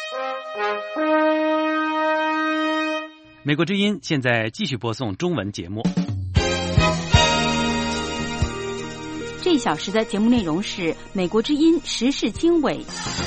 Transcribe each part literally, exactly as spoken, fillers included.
美国之音现在继续播送中文节目。 这一小时的节目内容是美国之音时事经纬。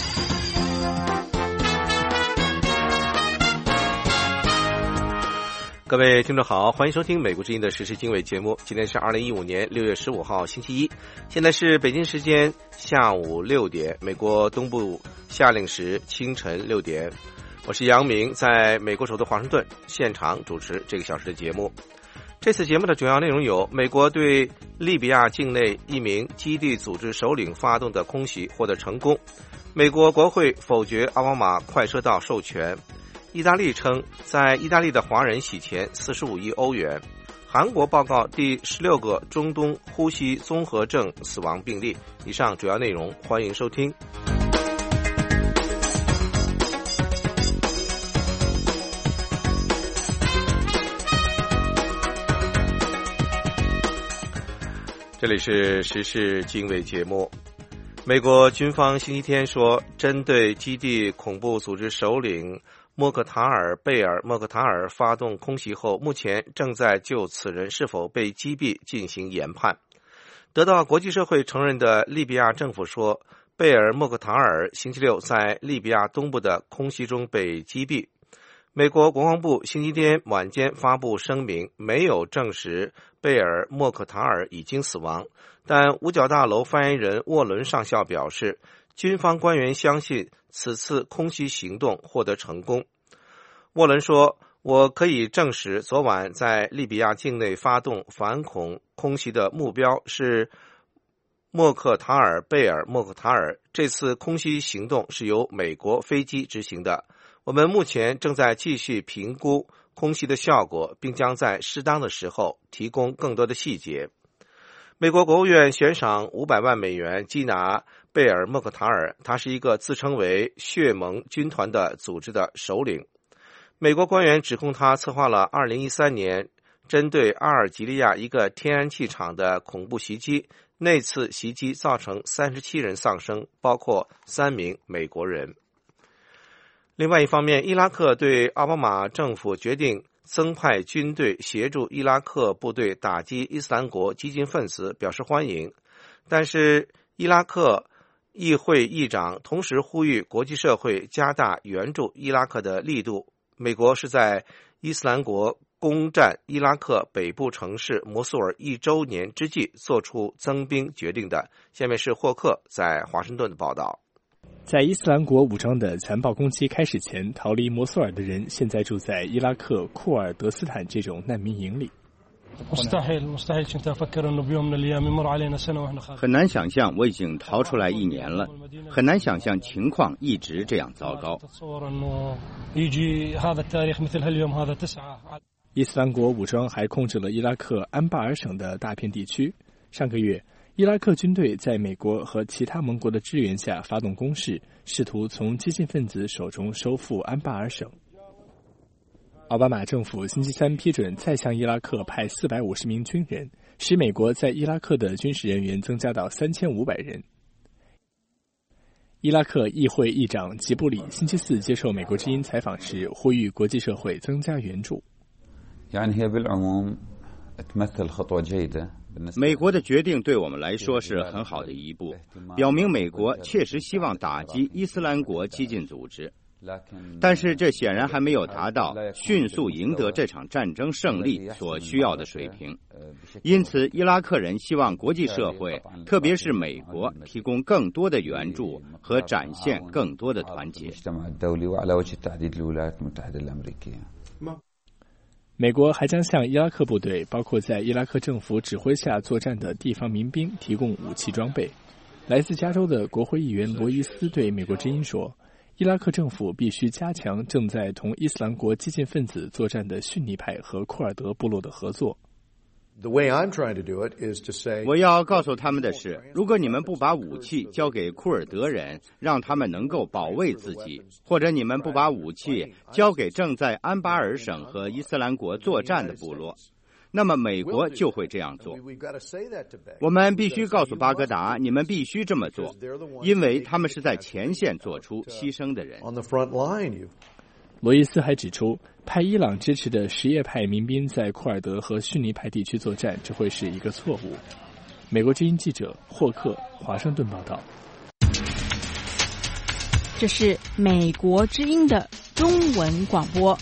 各位听众好，欢迎收听美国之音的时事经纬节目。今天是二零一五年六月十五号星期一，现在是北京时间下午六点，美国东部夏令时清晨六点。我是杨明，在美国首都华盛顿现场主持这个小时的节目。这次节目的主要内容有：美国对利比亚境内一名基地组织首领发动的空袭获得成功；美国国会否决奥巴马快车道授权；意大利称在意大利的华人洗钱四十五亿欧元；韩国报告第十六个中东呼吸综合症死亡病例。以上主要内容，欢迎收听。这里是时事经纬节目。美国军方星期天说，针对基地恐怖组织首领莫克塔尔·贝尔·莫克塔尔发动空袭后，目前正在就此人是否被击毙进行研判。得到国际社会承认的利比亚政府说，贝尔·莫克塔尔星期六在利比亚东部的空袭中被击毙。美国国防部星期天晚间发布声明，没有证实贝尔·莫克塔尔已经死亡，但五角大楼发言人沃伦上校表示，军方官员相信此次空袭行动获得成功。沃伦说，我可以证实昨晚在利比亚境内发动反恐空袭的目标是莫克塔尔·贝尔·莫克塔尔，这次空袭行动是由美国飞机执行的。我们目前正在继续评估空袭的效果，并将在适当的时候提供更多的细节。美国国务院悬赏五百万美元缉拿贝尔·莫克塔尔，他是一个自称为血盟军团的组织的首领。美国官员指控他策划了二零一三年针对阿尔及利亚一个天然气厂的恐怖袭击，那次袭击造成三十七人丧生，包括三名美国人。另外一方面，伊拉克对奥巴马政府决定增派军队协助伊拉克部队打击伊斯兰国激进分子表示欢迎，但是伊拉克议会议长同时呼吁国际社会加大援助伊拉克的力度。美国是在伊斯兰国攻占伊拉克北部城市摩苏尔一周年之际做出增兵决定的。下面是霍克在华盛顿的报道。 在伊斯兰国武装的残暴攻击开始前，逃离摩苏尔的人现在住在伊拉克库尔德斯坦这种难民营里。 很难想象我已经逃出来一年了，很难想象情况一直这样糟糕。 伊斯兰国武装还控制了伊拉克安巴尔省的大片地区。上个月，伊拉克军队在美国和其他盟国的支援下发动攻势，试图从激进分子手中收复安巴尔省。奥巴马政府星期三批准再向伊拉克派四百五十名军人，使美国在伊拉克的军事人员增加到三千五百人。伊拉克议会议长吉布里星期四接受美国之音采访时，呼吁国际社会增加援助。 美国的决定对我们来说是很好的一步，表明美国确实希望打击伊斯兰国激进组织，但是这显然还没有达到迅速赢得这场战争胜利所需要的水平。因此，伊拉克人希望国际社会，特别是美国，提供更多的援助和展现更多的团结。 美国还将向伊拉克部队，包括在伊拉克政府指挥下作战的地方民兵提供武器装备。来自加州的国会议员罗伊斯对美国之音说，伊拉克政府必须加强正在同伊斯兰国激进分子作战的逊尼派和库尔德部落的合作。 我要告诉他们的是，如果你们不把武器交给库尔德人，让他们能够保卫自己，或者你们不把武器交给正在安巴尔省和伊斯兰国作战的部落， 那么美国就会这样做。我们必须告诉巴格达，你们必须这么做，因为他们是在前线做出牺牲的人。 罗伊斯还指出，派伊朗支持的什叶派民兵在库尔德和逊尼派地区作战，这会是一个错误。美国之音记者霍克，华盛顿报道。 这是美国之音的中文广播。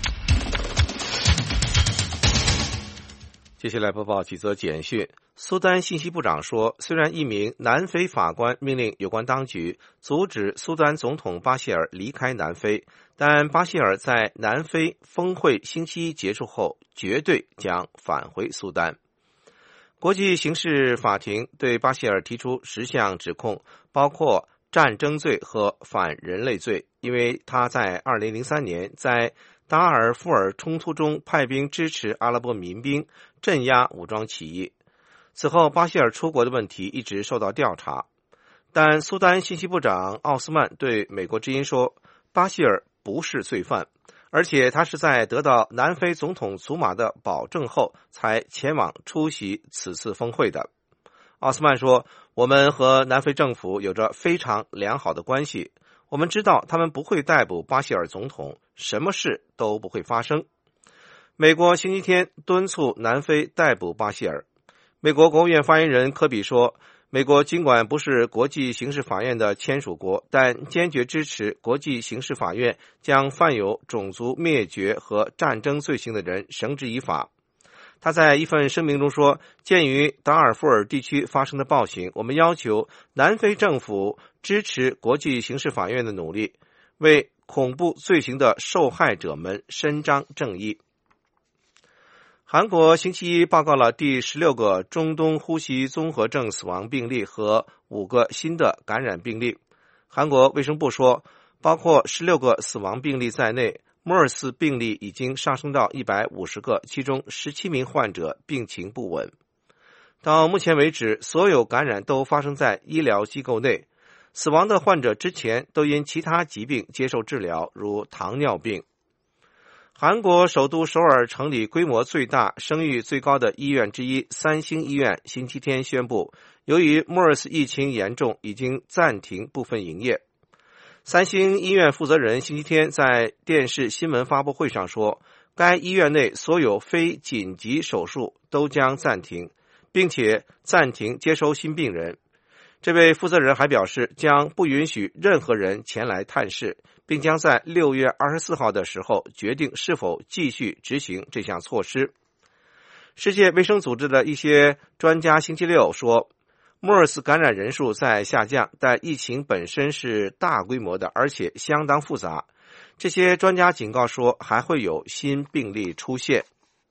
接下来播报几则简讯。苏丹信息部长说，虽然一名南非法官命令有关当局阻止苏丹总统巴希尔离开南非，但巴希尔在南非峰会星期一结束后绝对将返回苏丹。国际刑事法庭对巴希尔提出十项指控，包括战争罪和反人类罪，因为他在二零零三年在达尔富尔冲突中派兵支持阿拉伯民兵镇压武装起义。此后巴希尔出国的问题一直受到调查，但苏丹信息部长奥斯曼对美国之音说，巴希尔不是罪犯，而且他是在得到南非总统祖马的保证后才前往出席此次峰会的。奥斯曼说，我们和南非政府有着非常良好的关系，我们知道他们不会逮捕巴希尔总统，什么事都不会发生。美国星期天敦促南非逮捕巴希尔。美国国务院发言人科比说，美国尽管不是国际刑事法院的签署国，但坚决支持国际刑事法院将犯有种族灭绝和战争罪行的人绳之以法。他在一份声明中说，鉴于达尔富尔地区发生的暴行，我们要求南非政府支持国际刑事法院的努力，为恐怖罪行的受害者们伸张正义。韩国星期一报告了第十六个中东呼吸综合症死亡病例和五个新的感染病例。韩国卫生部说，包括十六个死亡病例在内，摩尔斯病例已经上升到一百五十个，其中十七名患者病情不稳。到目前为止，所有感染都发生在医疗机构内，死亡的患者之前都因其他疾病接受治疗，如糖尿病。韩国首都首尔城里规模最大、声誉最高的医院之一三星医院星期天宣布，由于 MERS 疫情严重，已经暂停部分营业。三星医院负责人星期天在电视新闻发布会上说，该医院内所有非紧急手术都将暂停，并且暂停接收新病人。这位负责人还表示，将不允许任何人前来探视，并将在六月二十四号的时候决定是否继续执行这项措施。世界卫生组织的一些专家星期六说，MERS 感染人数在下降，但疫情本身是大规模的，而且相当复杂。这些专家警告说，还会有新病例出现。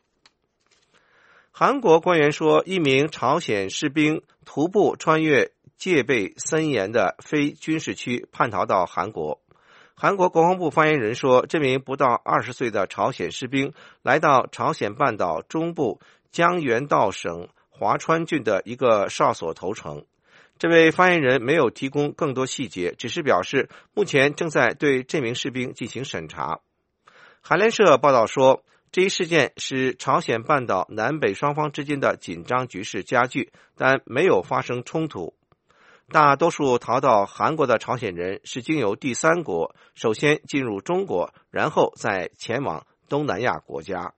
韩国官员说，一名朝鲜士兵徒步穿越戒备森严的非军事区叛逃到韩国。韩国国防部发言人说，这名不到二十岁的朝鲜士兵来到朝鲜半岛中部江原道省华川郡的一个哨所投诚。这位发言人没有提供更多细节，只是表示目前正在对这名士兵进行审查。韩联社报道说，这一事件使朝鲜半岛南北双方之间的紧张局势加剧，但没有发生冲突。大多数逃到韩国的朝鲜人是经由第三国，首先进入中国，然后再前往东南亚国家。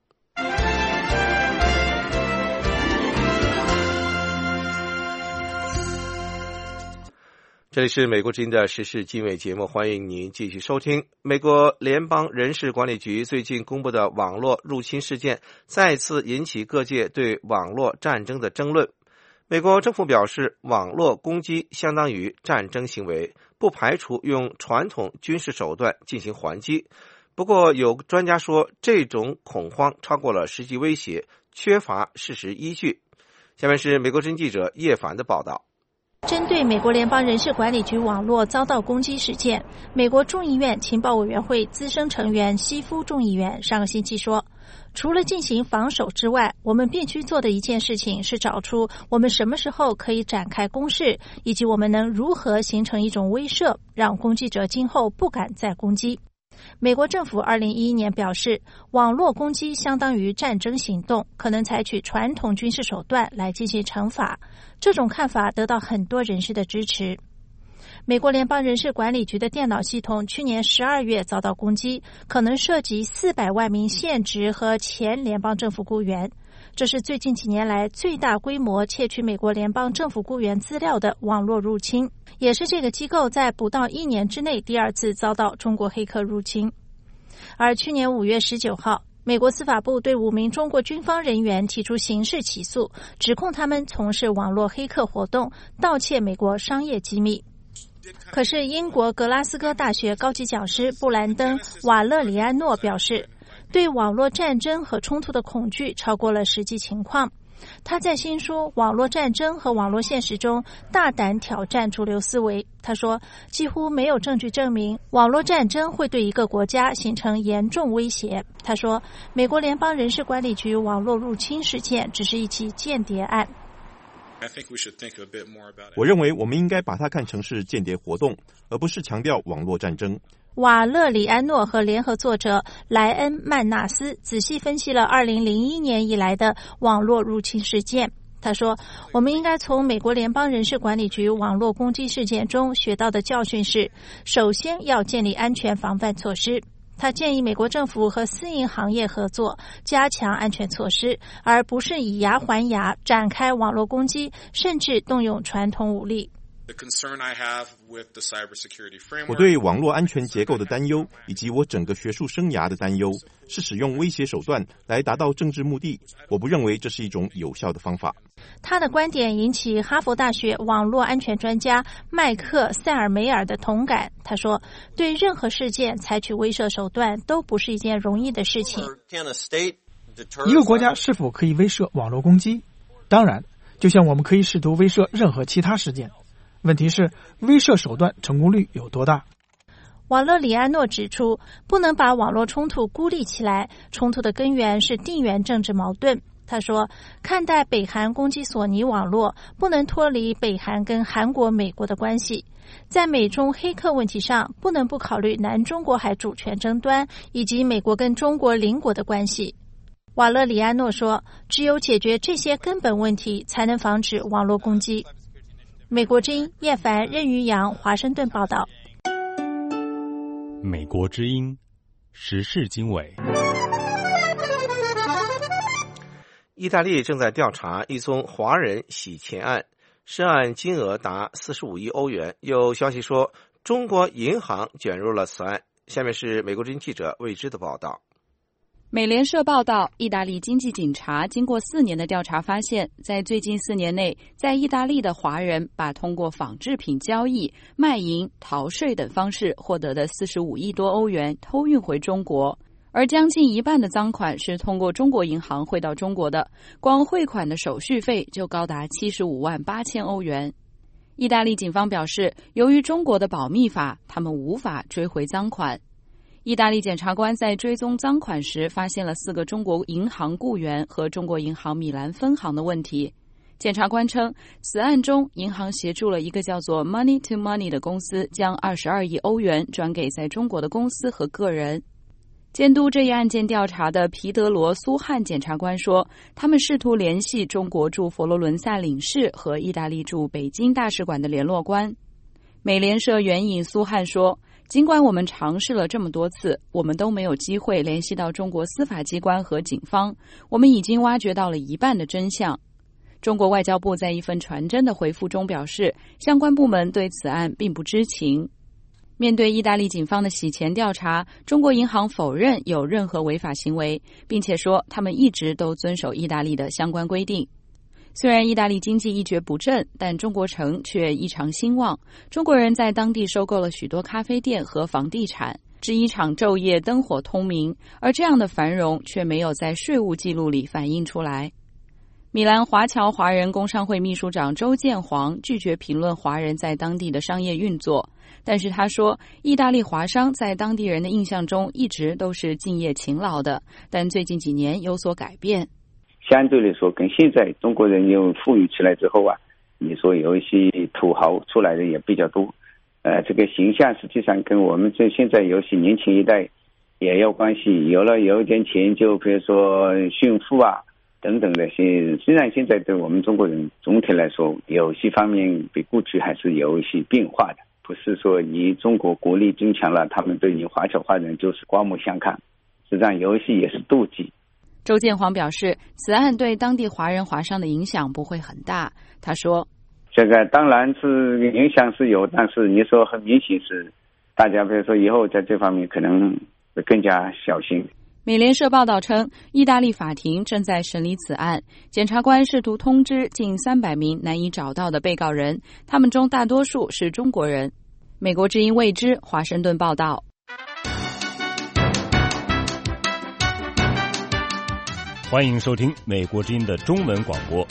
这里是美国之音的时事经纬节目，欢迎您继续收听。美国联邦人事管理局最近公布的网络入侵事件，再次引起各界对网络战争的争论。美国政府表示，网络攻击相当于战争行为，不排除用传统军事手段进行还击。不过，有专家说，这种恐慌超过了实际威胁，缺乏事实依据。下面是美国之音记者叶凡的报道。 针对美国联邦人事管理局网络遭到攻击事件，美国众议院情报委员会资深成员西夫众议员上个星期说，除了进行防守之外，我们必须做的一件事情是找出我们什么时候可以展开攻势，以及我们能如何形成一种威慑，让攻击者今后不敢再攻击。 美国政府二零一一年表示，网络攻击相当于战争行动，可能采取传统军事手段来进行惩罚。这种看法得到很多人士的支持。美国联邦人事管理局的电脑系统去年十二月遭到攻击，可能涉及四百万名现职和前联邦政府雇员。这是最近几年来最大规模窃取美国联邦政府雇员资料的网络入侵，也是这个机构在不到一年之内第二次遭到中国黑客入侵。而去年五月十九号，美国司法部对五名中国军方人员提出刑事起诉，指控他们从事网络黑客活动，盗窃美国商业机密。可是英国格拉斯哥大学高级讲师布兰登·瓦勒里安诺表示，对网络战争和冲突的恐惧超过了实际情况。他在新书《网络战争和网络现实》中大胆挑战主流思维。他说，几乎没有证据证明网络战争会对一个国家形成严重威胁。他说，美国联邦人事管理局网络入侵事件只是一起间谍案。 我认为我们应该把它看成是间谍活动，而不是强调网络战争。 瓦勒里安诺和联合作者莱恩·曼纳斯仔细分析了二零零一年以来的网络入侵事件。他说，我们应该从美国联邦人事管理局网络攻击事件中学到的教训是，首先要建立安全防范措施。他建议美国政府和私营行业合作，加强安全措施，而不是以牙还牙，展开网络攻击，甚至动用传统武力。 我对网络安全结构的担忧，以及我整个学术生涯的担忧，是使用威胁手段来达到政治目的。我不认为这是一种有效的方法。 他的观点引起哈佛大学网络安全专家麦克·塞尔梅尔的同感。他说，对任何事件采取威慑手段都不是一件容易的事情。 一个国家是否可以威慑网络攻击？当然，就像我们可以试图威慑任何其他事件。问题是，威慑手段成功率有多大？ 瓦勒里安诺指出，不能把网络冲突孤立起来，冲突的根源是地缘政治矛盾。他说，看待北韩攻击索尼网络，不能脱离北韩跟韩国、美国的关系。在美中黑客问题上，不能不考虑南中国海主权争端以及美国跟中国邻国的关系。瓦勒里安诺说，只有解决这些根本问题，才能防止网络攻击。美国之音叶凡、任于阳，华盛顿报道。 美国之音时事经纬。 意大利正在调查一宗华人洗钱案，涉案金额达四十五亿欧元。有消息说，中国银行卷入了此案。下面是美国之音记者魏之的报道。 美联社报道，意大利经济警察经过四年的调查发现，在最近四年内，在意大利的华人把通过仿制品交易、卖淫、逃税等方式获得的四十五亿多欧元偷运回中国，而将近一半的赃款是通过中国银行汇到中国的，光汇款的手续费就高达七十五万八千欧元。意大利警方表示，由于中国的保密法，他们无法追回赃款。意大利检察官在追踪赃款时发现了四个中国银行雇员和中国银行米兰分行的问题。检察官称，此案中银行协助了一个叫做 Money to Money 的公司将二十二亿欧元转给在中国的公司和个人。监督这一案件调查的皮德罗·苏汉检察官说，他们试图联系中国驻佛罗伦萨领事和意大利驻北京大使馆的联络官。美联社援引苏汉说，尽管我们尝试了这么多次，我们都没有机会联系到中国司法机关和警方，我们已经挖掘到了一半的真相。中国外交部在一份传真的回复中表示，相关部门对此案并不知情。面对意大利警方的洗钱调查，中国银行否认有任何违法行为，并且说他们一直都遵守意大利的相关规定。虽然意大利经济一蹶不振，但中国城却异常兴旺。中国人在当地收购了许多咖啡店和房地产，制衣厂昼夜灯火通明，而这样的繁荣却没有在税务记录里反映出来。米兰华侨华人工商会秘书长周建煌拒绝评论华人在当地的商业运作，但是他说，意大利华商在当地人的印象中一直都是敬业勤劳的，但最近几年有所改变。 相对来说，跟现在中国人又富裕起来之后啊，你说有一些土豪出来的也比较多， 呃，这个形象实际上跟我们这现在尤其年轻一代也有关系，有了有一点钱就比如说炫富啊等等的。虽然现在对我们中国人总体来说游戏方面比过去还是有一些变化的，不是说你中国国力增强了，他们对你华侨华人就是刮目相看，实际上游戏也是妒忌。 周建煌表示，此案对当地华人华商的影响不会很大。他说， 这个当然是影响是有，但是你说很明显是大家比如说以后在这方面可能会更加小心。 美联社报道称，意大利法庭正在审理此案，检察官试图通知近三百名难以找到的被告人，他们中大多数是中国人。美国之音未知华盛顿报道。 欢迎收听美国之音的中文广播。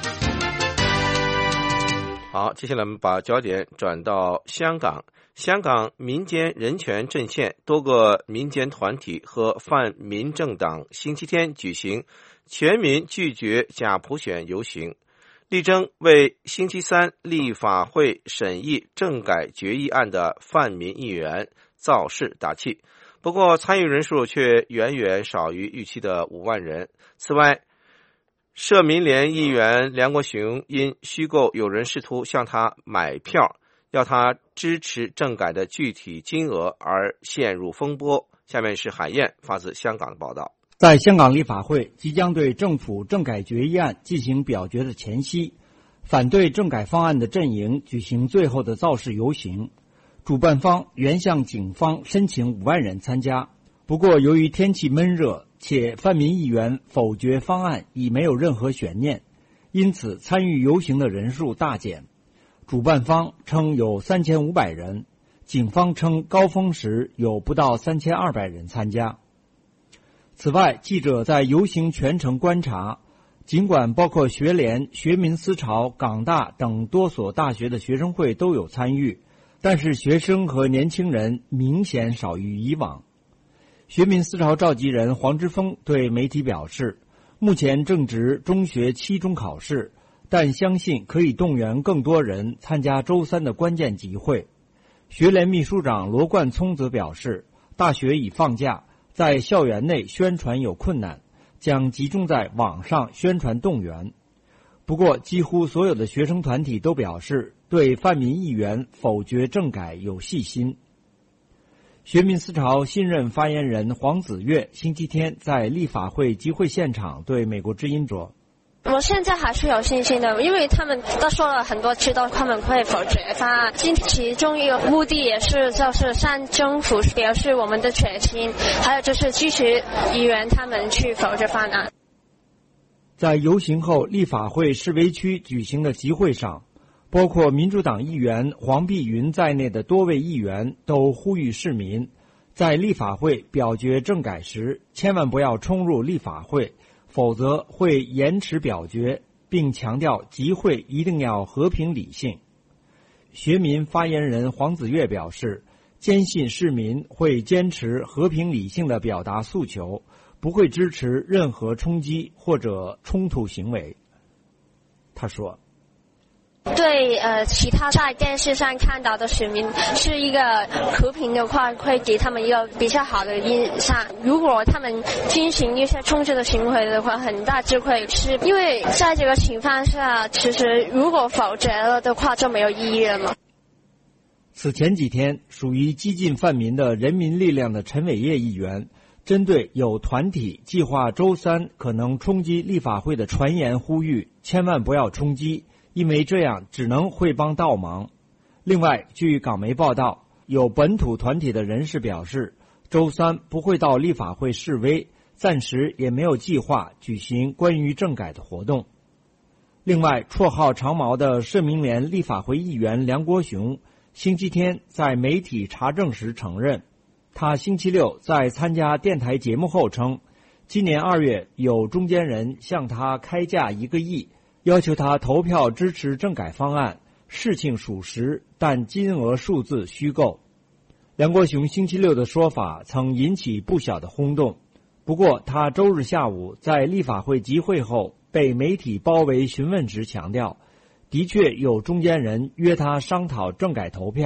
好，接下来我们把焦点转到香港。香港民间人权阵线多个民间团体和泛民政党星期天举行全民拒绝假普选游行，力争为星期三立法会审议政改决议案的泛民议员造势打气。不过参与人数却远远少于预期的五万人。此外，社民联议员梁国雄因虚构有人试图向他买票，要他支持政改的具体金额而陷入风波。下面是海燕发自香港的报道。 在香港立法会即将对政府政改决议案进行表决的前夕，反对政改方案的阵营举行最后的造势游行，主办方原向警方申请五万人参加。不过由于天气闷热，且泛民议员否决方案已没有任何悬念，因此参与游行的人数大减。主办方称有三千五百人，警方称高峰时有不到三千二百人参加。此外，记者在游行全程观察，尽管包括学联、学民思潮、港大等多所大学的学生会都有参与，但是学生和年轻人明显少于以往。学民思潮召集人黄之锋对媒体表示，目前正值中学期中考试，但相信可以动员更多人参加周三的关键集会。学联秘书长罗冠聪则表示，大学已放假，在校园内宣传有困难，将集中在网上宣传动员。不过几乎所有的学生团体都表示对泛民议员否决政改有信心。学民思潮新任发言人黄子悦星期天在立法会集会现场对美国之音说， 我现在还是有信心的，因为他们都说了很多次都他们会否决方案，其中一个目的也是就是向政府表示我们的决心，还有就是支持议员他们去否决方案。 在游行后立法会示威区举行的集会上，包括民主党议员黄碧云在内的多位议员都呼吁市民在立法会表决政改时千万不要冲入立法会，否则会延迟表决，并强调集会一定要和平理性。学民发言人黄子悦表示，坚信市民会坚持和平理性地表达诉求，不会支持任何冲击或者冲突行为。他说， 对呃，其他在电视上看到的市民是一个和平的话，会给他们一个比较好的印象。如果他们进行一些冲突的行为的话，很大就会是因为在这个情况下，其实如果否决了的话就没有意义了嘛。 此前几天，属于激进泛民的人民力量的陈伟业议员针对有团体计划周三可能冲击立法会的传言呼吁，千万不要冲击，因为这样只能会帮倒忙。另外，据港媒报道，有本土团体的人士表示，周三不会到立法会示威，暂时也没有计划举行关于政改的活动。另外，绰号长毛的社民联立法会议员梁国雄星期天在媒体查证时承认，他星期六在参加电台节目后称，今年二月有中间人向他开价一个亿，要求他投票支持政改方案，事情属实，但金额数字虚构。梁国雄星期六的说法曾引起不小的轰动，不过他周日下午在立法会集会后被媒体包围询问时强调，的确有中间人约他商讨政改投票，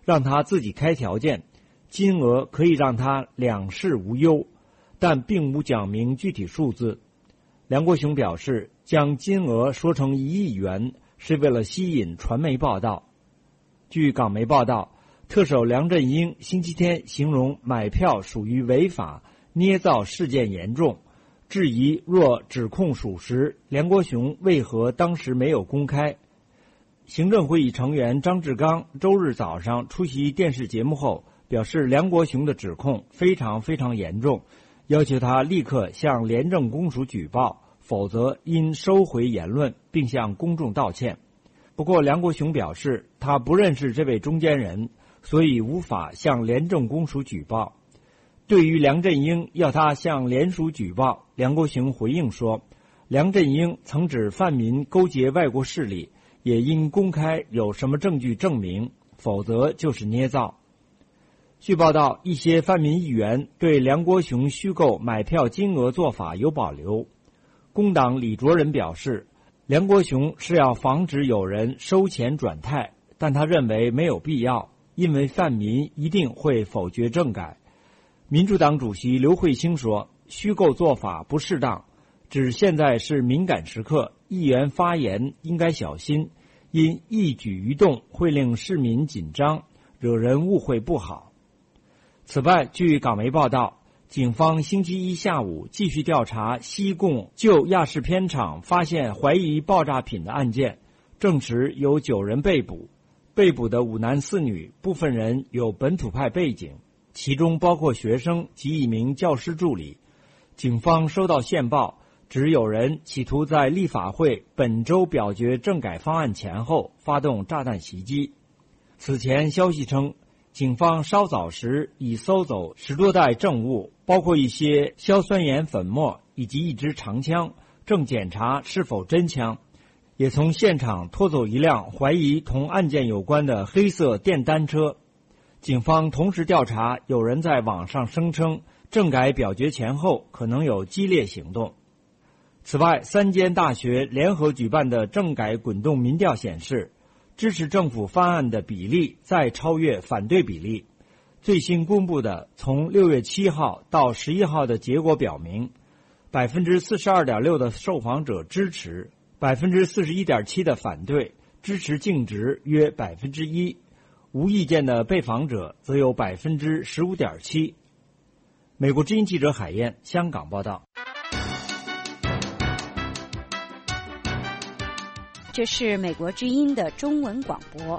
让他自己开条件，金额可以让他两世无忧，但并无讲明具体数字。梁国雄表示，将金额说成一亿元是为了吸引传媒报道。据港媒报道，特首梁振英星期天形容买票属于违法捏造事件严重，质疑若指控属实，梁国雄为何当时没有公开。行政会议成员张志刚周日早上出席电视节目后表示，梁国雄的指控非常非常严重，要求他立刻向廉政公署举报，否则应收回言论，并向公众道歉。不过梁国雄表示，他不认识这位中间人，所以无法向廉政公署举报。对于梁振英要他向联署举报，梁国雄回应说，梁振英曾指泛民勾结外国势力，也应公开有什么证据证明，否则就是捏造。据报道，一些泛民议员对梁国雄虚构买票金额做法有保留。工党李卓人表示，梁国雄是要防止有人收钱转肽，但他认为没有必要，因为泛民一定会否决政改。民主党主席刘慧卿说，虚构做法不适当，指现在是敏感时刻，议员发言应该小心，因一举一动会令市民紧张，惹人误会不好。此外，据港媒报道，警方星期一下午继续调查西贡旧亚视片场发现怀疑爆炸品的案件，证实有九人被捕，被捕的五男四女，部分人有本土派背景，其中包括学生及一名教师助理。警方收到线报，指有人企图在立法会本周表决政改方案前后发动炸弹袭击。此前消息称，警方稍早时已搜走十多袋证物，包括一些硝酸盐粉末以及一支长枪，正检查是否真枪，也从现场拖走一辆怀疑同案件有关的黑色电单车。警方同时调查有人在网上声称政改表决前后可能有激烈行动。此外，三间大学联合举办的政改滚动民调显示，支持政府方案的比例再超越反对比例。最新公布的从六月七号到十一号的结果表明， 百分之四十二点六 的受访者支持， 百分之四十一点七 的反对，支持净值约 百分之一， 无意见的被访者则有 百分之十五点七。 美国之音记者海燕，香港报道。 这是美国之音的中文广播。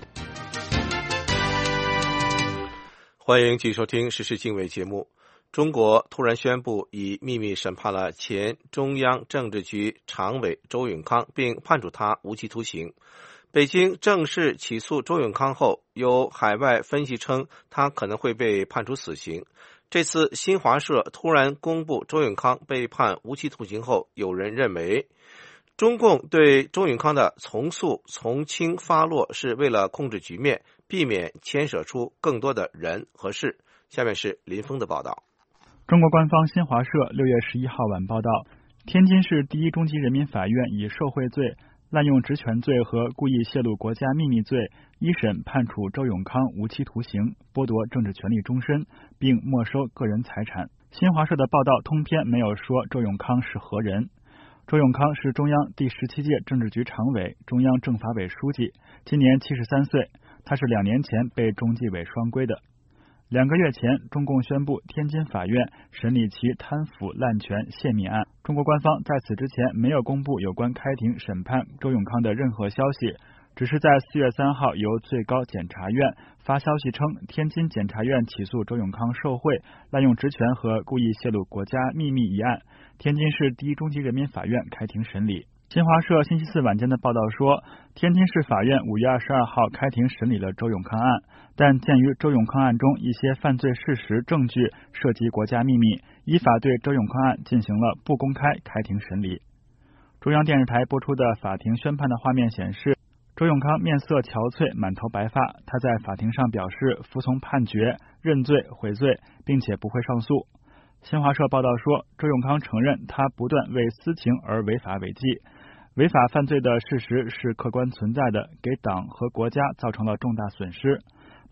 欢迎继续收听时事经纬节目。中国突然宣布已秘密审判了前中央政治局常委周永康，并判处他无期徒刑。北京正式起诉周永康后，有海外分析称他可能会被判处死刑。这次新华社突然公布周永康被判无期徒刑后，有人认为中共对周永康的从速从轻发落是为了控制局面，避免牵扯出更多的人和事。下面是林峰的报道。 中国官方新华社六月十一号晚报道，天津市第一中级人民法院以受贿罪、滥用职权罪和故意泄露国家秘密罪一审判处周永康无期徒刑，剥夺政治权利终身，并没收个人财产。新华社的报道通篇没有说周永康是何人。周永康是中央第十七届政治局常委、中央政法委书记，今年七十三岁。他是两年前被中纪委双规的。两个月前，中共宣布天津法院审理其贪腐滥权泄密案。中国官方在此之前没有公布有关开庭审判周永康的任何消息，只是在四月三号由最高检察院发消息称，天津检察院起诉周永康受贿、滥用职权和故意泄露国家秘密一案，天津市第一中级人民法院开庭审理。新华社星期四晚间的报道说，天津市法院五月二十二号开庭审理了周永康案，但鉴于周永康案中一些犯罪事实证据涉及国家秘密，依法对周永康案进行了不公开开庭审理。中央电视台播出的法庭宣判的画面显示，周永康面色憔悴，满头白发，他在法庭上表示服从判决、认罪悔罪，并且不会上诉。新华社报道说，周永康承认他不断为私情而违法违纪，违法犯罪的事实是客观存在的，给党和国家造成了重大损失。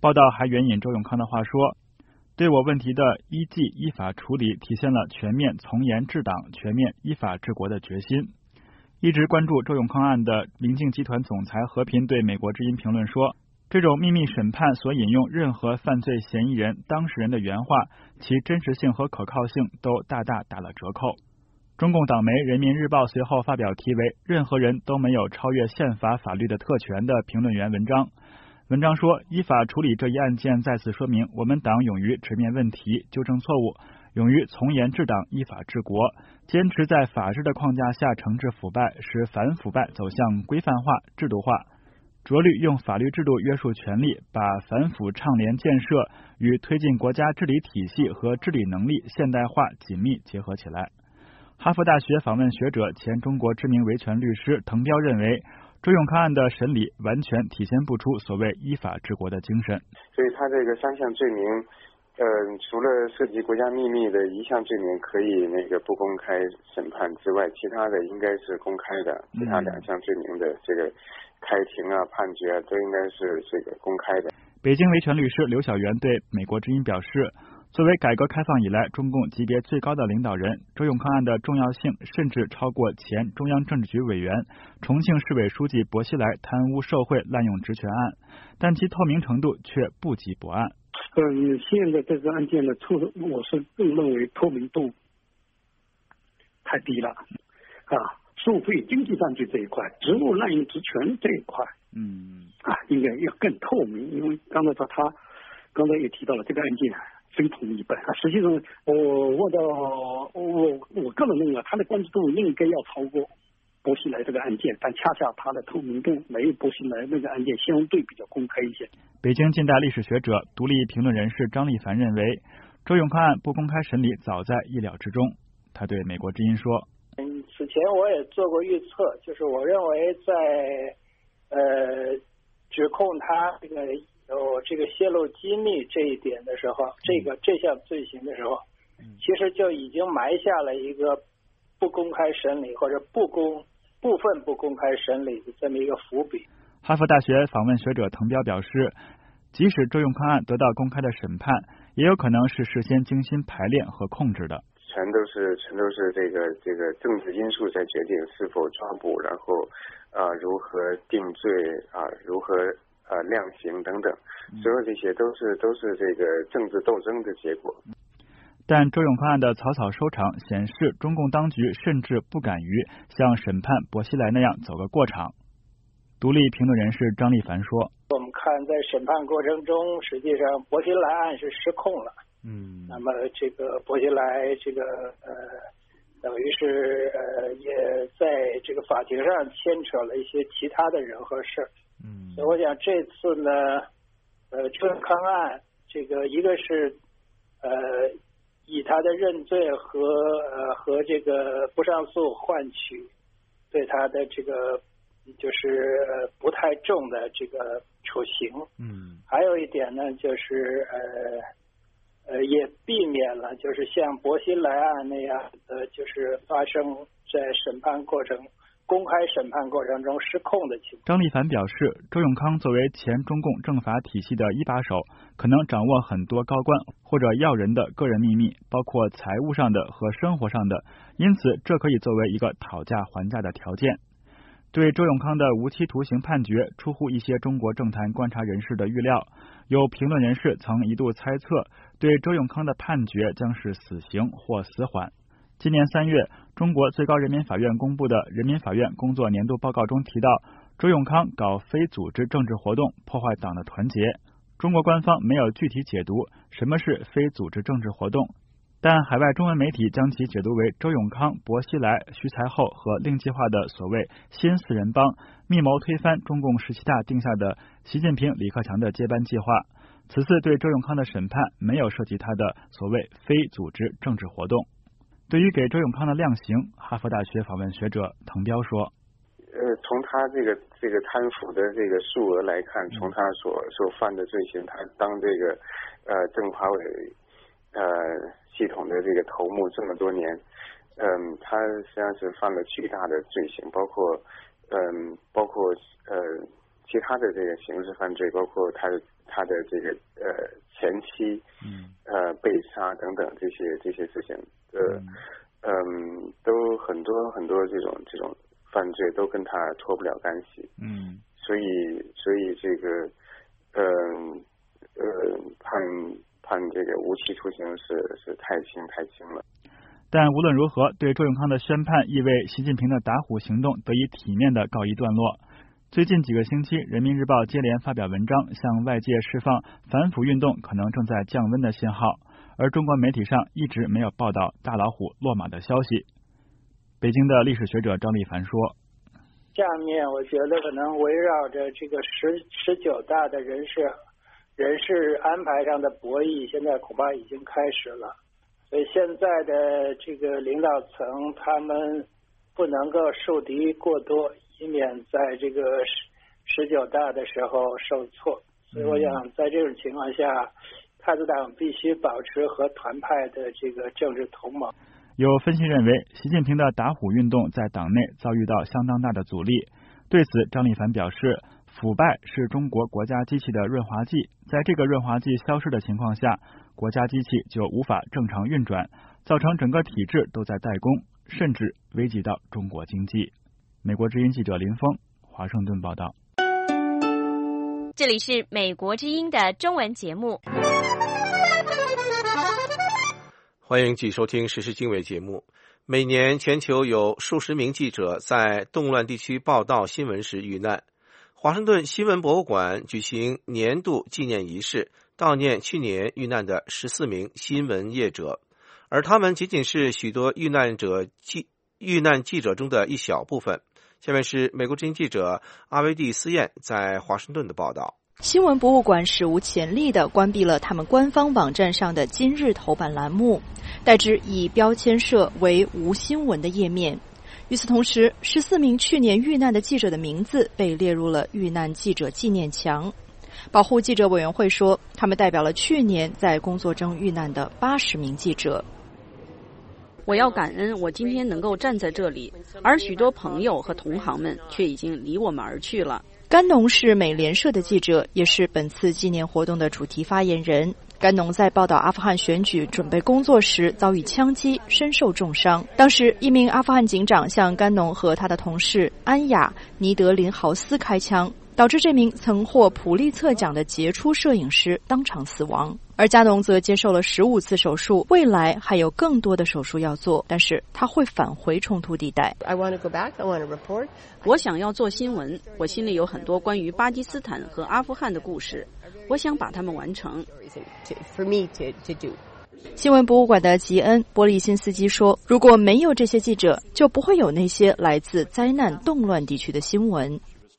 报道还援引周永康的话说，对我问题的依纪依法处理体现了全面从严治党、全面依法治国的决心。一直关注周永康案的明镜集团总裁何平对美国之音评论说，这种秘密审判所引用任何犯罪嫌疑人、当事人的原话，其真实性和可靠性都大大打了折扣。中共党媒《人民日报》随后发表题为任何人都没有超越宪法法律的特权的评论员文章。文章说，依法处理这一案件再次说明我们党勇于直面问题、纠正错误，勇于从严治党、依法治国，坚持在法治的框架下惩治腐败，使反腐败走向规范化、制度化，着力用法律制度约束权力，把反腐倡廉建设与推进国家治理体系和治理能力现代化紧密结合起来。哈佛大学访问学者、前中国知名维权律师滕彪认为，周永康案的审理完全体现不出所谓依法治国的精神。 所以他这个三项罪名，呃，除了涉及国家秘密的一项罪名可以那个不公开审判之外，其他的应该是公开的。其他两项罪名的这个开庭啊、判决啊，都应该是这个公开的。 北京维权律师刘晓元对美国之音表示，作为改革开放以来中共级别最高的领导人，周永康案的重要性甚至超过前中央政治局委员、重庆市委书记薄熙来贪污受贿滥用职权案，但其透明程度却不及本案。 嗯，现在这个案件的透，我是更认为透明度太低了啊。受贿经济犯罪这一块，职务滥用职权这一块， 嗯啊，应该要更透明。因为刚才说他刚才也提到了这个案件非同一般啊。实际上，我我的我我个人认为，他的关注度应该要超过薄熙来这个案件，但恰恰他的透明度没有薄熙来那个案件相对比较公开一些。 北京近代历史学者、独立评论人士张立凡认为，周永康案不公开审理早在意料之中。他对美国之音说， 嗯，此前我也做过预测，就是我认为在呃指控他这个有这个泄露机密这一点的时候，这个这项罪行的时候，其实就已经埋下了一个不公开审理或者不公部分不公开审理的这么一个伏笔。 哈佛大学访问学者滕彪表示，即使周永康案得到公开的审判，也有可能是事先精心排练和控制的。 全都是全都是这个这个政治因素在决定是否抓捕，然后啊、呃、如何定罪啊、呃、如何呃量刑等等，所有这些都是都是这个政治斗争的结果。 但周永康案的草草收场显示，中共当局甚至不敢于像审判薄熙来那样走个过场。独立评论人士张立凡说， 我们看在审判过程中，实际上薄熙来案是失控了。 嗯， 那么这个薄熙来这个呃，等于是呃，也在这个法庭上牵扯了一些其他的人和事。 嗯， 所以我想这次呢，呃，周永康案这个一个是呃，以他的认罪和呃和这个不上诉换取对他的这个就是呃不太重的这个处刑。 嗯， 还有一点呢，就是呃。呃，也避免了就是像薄熙来案那样的，就是发生在审判过程、公开审判过程中失控的情况。 张立凡表示，周永康作为前中共政法体系的一把手，可能掌握很多高官或者要人的个人秘密，包括财务上的和生活上的，因此这可以作为一个讨价还价的条件。对周永康的无期徒刑判决出乎一些中国政坛观察人士的预料，有评论人士曾一度猜测，对周永康的判决将是死刑或死缓。今年三月，中国最高人民法院公布的人民法院工作年度报告中提到，周永康搞非组织政治活动，破坏党的团结。中国官方没有具体解读什么是非组织政治活动，但海外中文媒体将其解读为周永康、薄熙来、徐才厚和令计划的所谓新四人帮，密谋推翻中共十七大定下的习近平、李克强的接班计划。此次对周永康的审判没有涉及他的所谓非组织政治活动。对于给周永康的量刑，哈佛大学访问学者滕彪说， 呃，从他这个这个贪腐的这个数额来看，从他所所犯的罪行，他当这个呃政法委呃系统的这个头目这么多年，嗯，他实际上是犯了巨大的罪行，包括嗯包括呃其他的这个刑事犯罪，包括他他的这个呃前妻呃被杀等等这些这些事情，呃嗯都很多很多这种这种犯罪都跟他脱不了干系。 嗯， 所以所以这个嗯呃, 呃判判这个无期徒刑是是太轻太轻了。 但无论如何，对周永康的宣判意味习近平的打虎行动得以体面地告一段落。最近几个星期，人民日报接连发表文章，向外界释放反腐运动可能正在降温的信号，而中国媒体上一直没有报道大老虎落马的消息。北京的历史学者张立凡说， 下面我觉得可能围绕着这个十十九大的人事人事安排上的博弈，现在恐怕已经开始了。所以现在的这个领导层，他们不能够树敌过多，以免在这个十九大的时候受挫。所以我想在这种情况下，太子党必须保持和团派的这个政治同盟。 有分析认为，习近平的打虎运动在党内遭遇到相当大的阻力。对此，张立凡表示，腐败是中国国家机器的润滑剂，在这个润滑剂消失的情况下，国家机器就无法正常运转，造成整个体制都在怠工，甚至危及到中国经济。美国之音记者林峰，华盛顿报道。 这里是美国之音的中文节目。 欢迎继续收听时事经纬节目。每年全球有数十名记者在动乱地区报道新闻时遇难。华盛顿新闻博物馆举行年度纪念仪式，悼念去年遇难的十四名新闻业者，而他们仅仅是许多遇难者记遇难记者中的一小部分。下面是美国之音记者阿维蒂斯燕在华盛顿的报道。 新闻博物馆史无前例地关闭了他们官方网站上的今日头版栏目，代之以标签设为无新闻的页面。与此同时，十四名去年遇难的记者的名字被列入了遇难记者纪念墙。保护记者委员会说，他们代表了去年在工作中遇难的八十名记者。 我要感恩我今天能够站在这里，而许多朋友和同行们却已经离我们而去了。 甘农是美联社的记者，也是本次纪念活动的主题发言人。甘农在报道阿富汗选举准备工作时遭遇枪击，身受重伤。当时，一名阿富汗警长向甘农和他的同事安雅·尼德林豪斯开枪，导致这名曾获普利策奖的杰出摄影师当场死亡。而加农则接受了十五次手术，未来还有更多的手术要做，但是他会返回冲突地带。 I want to go back. I want to report. 我想要做新闻，我心里有很多关于巴基斯坦和阿富汗的故事，我想把它们完成。 For me to to do. 新闻博物馆的吉恩·波利辛斯基说，如果没有这些记者，就不会有那些来自灾难动乱地区的新闻。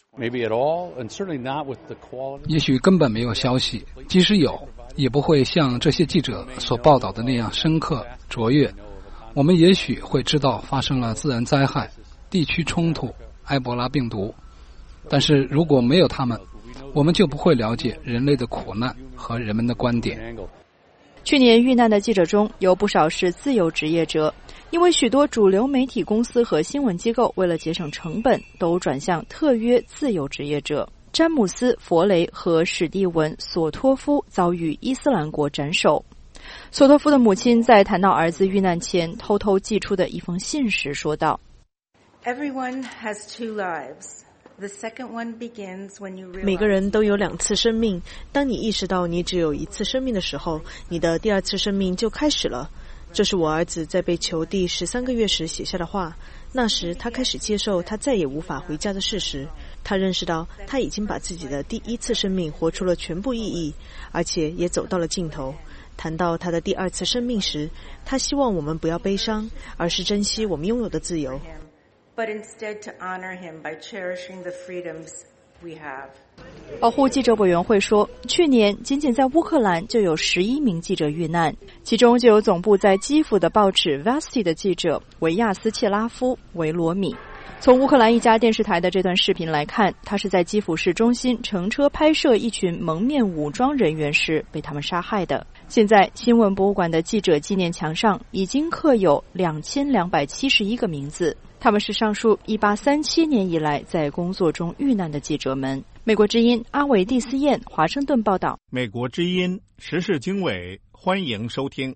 也许根本没有消息，即使有，也不会像这些记者所报道的那样深刻卓越。我们也许会知道发生了自然灾害、地区冲突、埃博拉病毒，但是如果没有他们，我们就不会了解人类的苦难和人们的观点。 去年遇难的记者中有不少是自由职业者，因为许多主流媒体公司和新闻机构为了节省成本，都转向特约自由职业者。詹姆斯·佛雷和史蒂文·索托夫遭遇伊斯兰国斩首。索托夫的母亲在谈到儿子遇难前偷偷寄出的一封信时说道 Everyone has two lives.The second one begins when you realize 每个人都有两次生命，当你意识到你只有一次生命的时候，你的第二次生命就开始了。这是我儿子在被囚第十三个月时写下的话。那时他开始接受他再也无法回家的事实，他认识到他已经把自己的第一次生命活出了全部意义，而且也走到了尽头。谈到他的第二次生命时，他希望我们不要悲伤，而是珍惜我们拥有的自由。 But instead to honor him by cherishing the freedoms we have. 保护记者委员会说，去年仅仅在乌克兰就有十一名记者遇难，其中就有总部在基辅的报纸 Vesti 的记者维亚斯切拉夫·维罗米。 从乌克兰一家电视台的这段视频来看，他是在基辅市中心乘车拍摄一群蒙面武装人员时被他们杀害的。现在新闻博物馆的记者纪念墙上已经刻有两千两百七十一个名字，他们是上述一八三七年以来在工作中遇难的记者们。美国之音阿伟蒂斯燕华盛顿报道。 美国之音时事经纬，欢迎收听。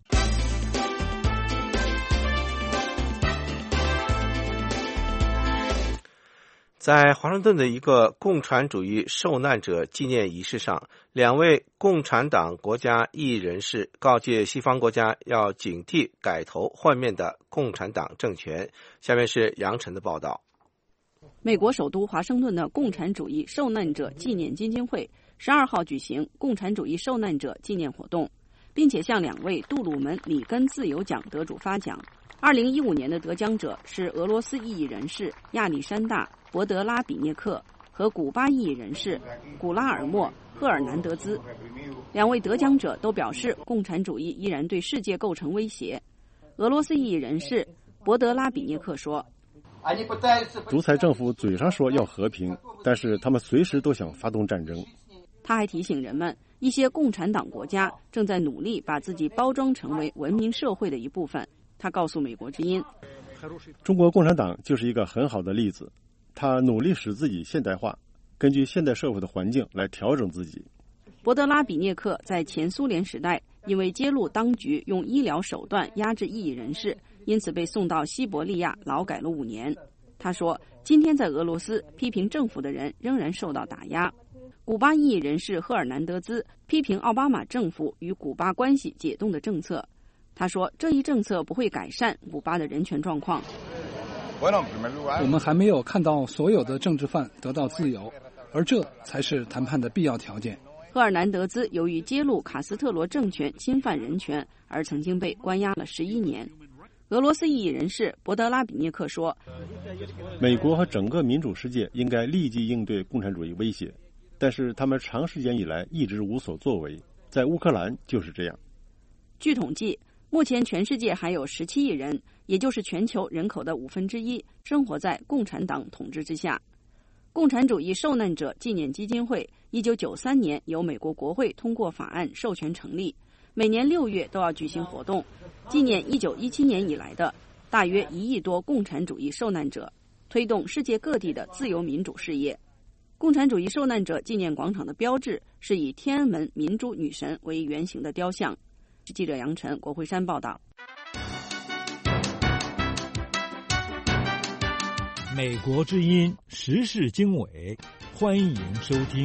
在华盛顿的一个共产主义受难者纪念仪式上，两位共产党国家异议人士告诫西方国家要警惕改头换面的共产党政权。下面是杨晨的报道。 美国首都华盛顿的共产主义受难者纪念基金会十二号举行共产主义受难者纪念活动，并且向两位杜鲁门里根自由奖得主发奖。二零一五年的得奖者是俄罗斯异议人士亚历山大·博德拉比涅克和古巴异议人士古拉尔莫·赫尔南德兹。两位得奖者都表示，共产主义依然对世界构成威胁。俄罗斯异议人士博德拉比涅克说：“ 独裁政府嘴上说要和平，但是他们随时都想发动战争。” 他还提醒人们，一些共产党国家正在努力把自己包装成为文明社会的一部分。他告诉美国之音， 中国共产党就是一个很好的例子，他努力使自己现代化，根据现代社会的环境来调整自己。 博德拉比涅克在前苏联时代因为揭露当局用医疗手段压制异议人士，因此被送到西伯利亚劳改了五年。他说，今天在俄罗斯批评政府的人仍然受到打压。古巴异议人士赫尔南德兹批评奥巴马政府与古巴关系解冻的政策。他说，这一政策不会改善古巴的人权状况。 我们还没有看到所有的政治犯得到自由，而这才是谈判的必要条件。 赫尔南德兹由于揭露卡斯特罗政权侵犯人权而曾经被关押了十一年。俄罗斯异议人士博德拉比涅克说， 美国和整个民主世界应该立即应对共产主义威胁，但是他们长时间以来一直无所作为，在乌克兰就是这样。 据统计，目前全世界还有十七亿人，也就是全球人口的五分之一，生活在共产党统治之下。共产主义受难者纪念基金会一九九三年由美国国会通过法案授权成立，每年六月都要举行活动，纪念一九一七年以来的大约一亿多共产主义受难者，推动世界各地的自由民主事业。共产主义受难者纪念广场的标志是以天安门民主女神为原型的雕像。记者杨晨，国会山报道。 美国之音时事经纬，欢迎收听。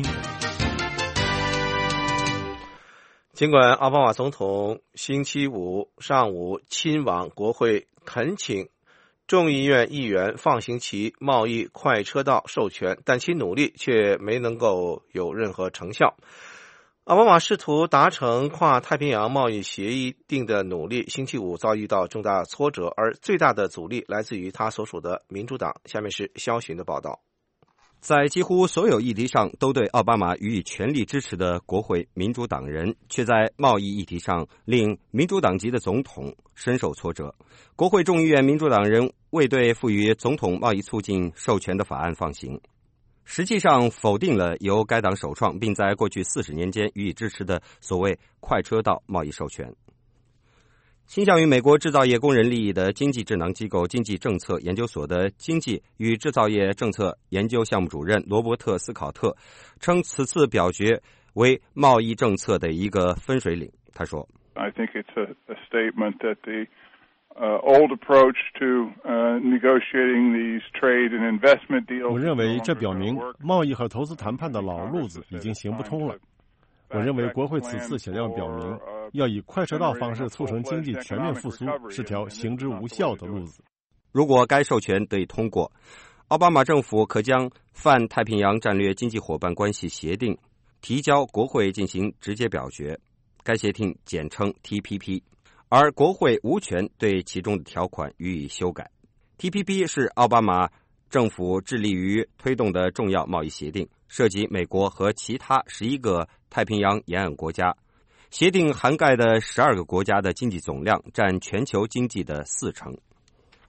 尽管奥巴马总统星期五上午亲往国会恳请众议院议员放行其贸易快车道授权，但其努力却没能够有任何成效。奥巴马试图达成跨太平洋贸易协议定的努力，星期五遭遇到重大挫折，而最大的阻力来自于他所属的民主党。下面是肖寻的报道。 在几乎所有议题上都对奥巴马予以全力支持的国会民主党人，却在贸易议题上令民主党籍的总统深受挫折。国会众议院民主党人未对赋予总统贸易促进授权的法案放行，实际上否定了由该党首创并在过去四十年间予以支持的所谓快车道贸易授权。倾向于美国制造业工人利益的经济智囊机构经济政策研究所的经济与制造业政策研究项目主任罗伯特·斯考特称，此次表决为贸易政策的一个分水岭。他说 I think it's a, a statement that the Uh, old approach to uh, negotiating these trade and investment deals. 我认为这表明贸易和投资谈判的老路子已经行不通了。我认为国会此次想要表明，要以快车道方式促成经济全面复苏，是条行之无效的路子。 如果该授权得以通过，奥巴马政府可将泛太平洋战略经济伙伴关系协定提交国会进行直接表决，该协定简称 T P P。而国会无权对其中的条款予以修改。T P P 是奥巴马政府致力于推动的重要贸易协定，涉及美国和其他十一个太平洋沿岸国家。协定涵盖的十二个国家的经济总量占全球经济的四成。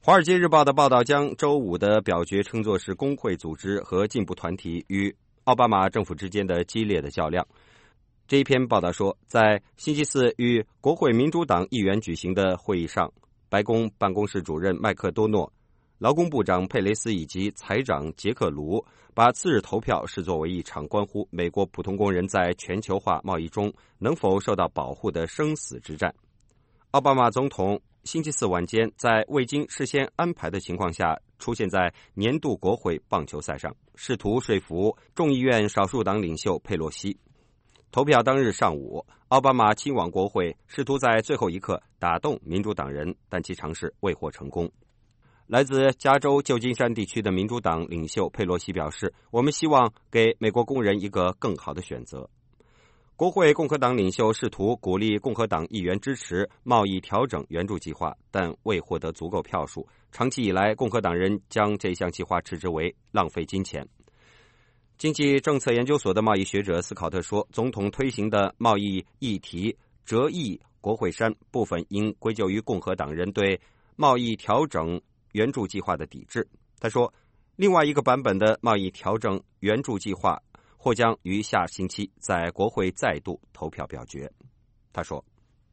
华尔街日报的报道将周五的表决称作是工会组织和进步团体与奥巴马政府之间的激烈的较量。这一篇报道说，在星期四与国会民主党议员举行的会议上，白宫办公室主任麦克多诺、劳工部长佩雷斯以及财长杰克卢把次日投票视作为一场关乎美国普通工人在全球化贸易中能否受到保护的生死之战。奥巴马总统星期四晚间在未经事先安排的情况下出现在年度国会棒球赛上，试图说服众议院少数党领袖佩洛西。投票当日上午，奥巴马亲往国会，试图在最后一刻打动民主党人，但其尝试未获成功。来自加州旧金山地区的民主党领袖佩洛西表示，我们希望给美国工人一个更好的选择。国会共和党领袖试图鼓励共和党议员支持贸易调整援助计划，但未获得足够票数。长期以来，共和党人将这项计划斥之为浪费金钱。经济政策研究所的贸易学者斯考特说，总统推行的贸易议题折翼国会山部分应归咎于共和党人对贸易调整援助计划的抵制。他说，另外一个版本的贸易调整援助计划或将于下星期在国会再度投票表决。他说、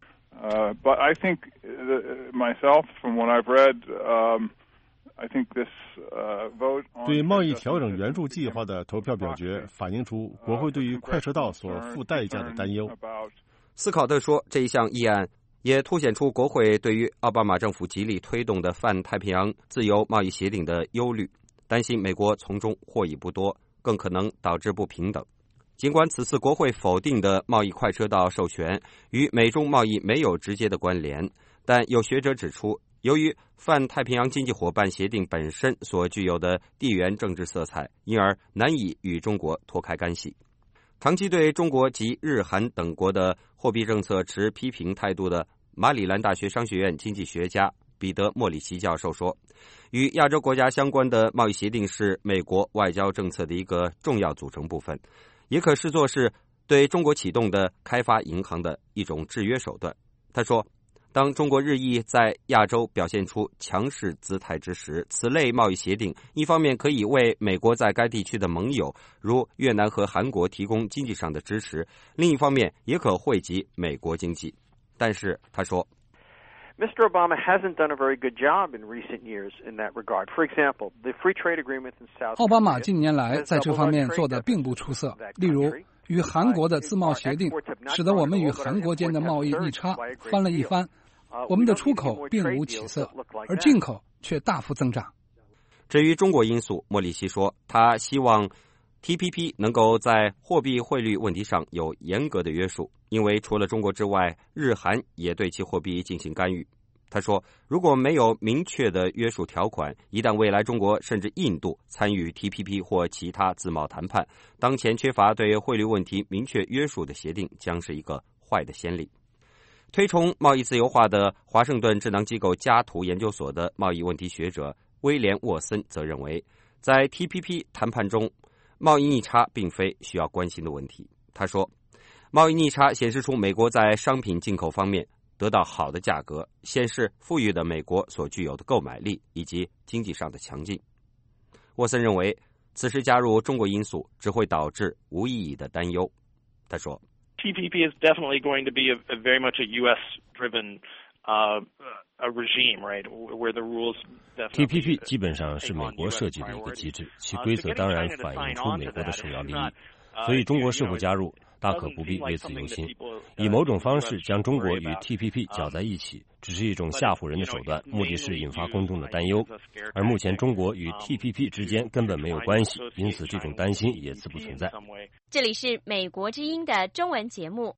uh, But I think myself, from what I've read, um, I think this, uh, vote on 对贸易调整援助计划的投票表决反映出国会对于快车道所付代价的担忧。 斯考特说，这一项议案也凸显出国会对于奥巴马政府极力推动的泛太平洋自由贸易协定的忧虑，担心美国从中获益不多，更可能导致不平等。尽管此次国会否定的贸易快车道授权与美中贸易没有直接的关联，但有学者指出，由于泛太平洋经济伙伴协定本身所具有的地缘政治色彩，因而难以与中国脱开干系。长期对中国及日韩等国的货币政策持批评态度的马里兰大学商学院经济学家彼得·莫里奇教授说，与亚洲国家相关的贸易协定是美国外交政策的一个重要组成部分，也可视作是对中国启动的开发银行的一种制约手段。他说，当中国日益在亚洲表现出强势姿态之时，此类贸易协定一方面可以为美国在该地区的盟友如越南和韩国提供经济上的支持，另一方面也可惠及美国经济。但是他说， Mister Obama hasn't done a very good job in recent years in that regard. For example, the free trade agreement in South Korea 奥巴马近年来在这方面做得并不出色，例如与韩国的自贸协定使得我们与韩国间的贸易逆差翻了一番，我们的出口并无起色，而进口却大幅增长。 至于中国因素，莫里西说，他希望 T P P 能够在货币汇率问题上有严格的约束，因为除了中国之外，日韩也对其货币进行干预。他说，如果没有明确的约束条款，一旦未来中国甚至印度参与 T P P 或其他自贸谈判，当前缺乏对汇率问题明确约束的协定将是一个坏的先例。推崇贸易自由化的华盛顿智囊机构加图研究所的贸易问题学者威廉沃森则认为，在 T P P 谈判中，贸易逆差并非需要关心的问题。他说，贸易逆差显示出美国在商品进口方面得到好的价格，显示富裕的美国所具有的购买力以及经济上的强劲。沃森认为，此时加入中国因素只会导致无意义的担忧。他说， T P P is definitely going to be a, a very much a U S-driven uh, a regime, right? Where the rules T P P 基本上是美国设计的一个机制，其规则当然反映出美国的首要利益，所以中国是否加入，大可不必为此忧心。以某种方式将中国与 T P P 搅在一起，只是一种吓唬人的手段，目的是引发公众的担忧。而目前中国与 T P P 之间根本没有关系，因此这种担心也自不存在。 这里是美国之音的中文节目。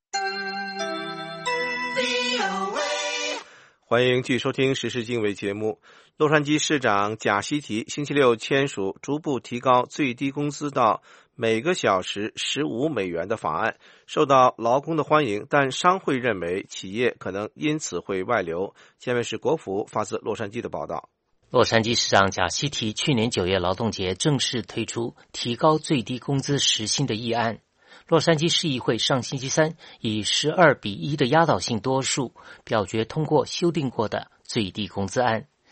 欢迎继续收听时事经纬节目。洛杉矶市长贾西提星期六签署逐步提高最低工资到每个小时十五美元的法案，受到劳工的欢迎，但商会认为企业可能因此会外流。下面是国府发自洛杉矶的报道。 洛杉矶市长贾西提去年九月劳动节正式推出提高最低工资时薪的议案。洛杉矶市议会上星期三以十二比一的压倒性多数表决通过修订过的最低工资案。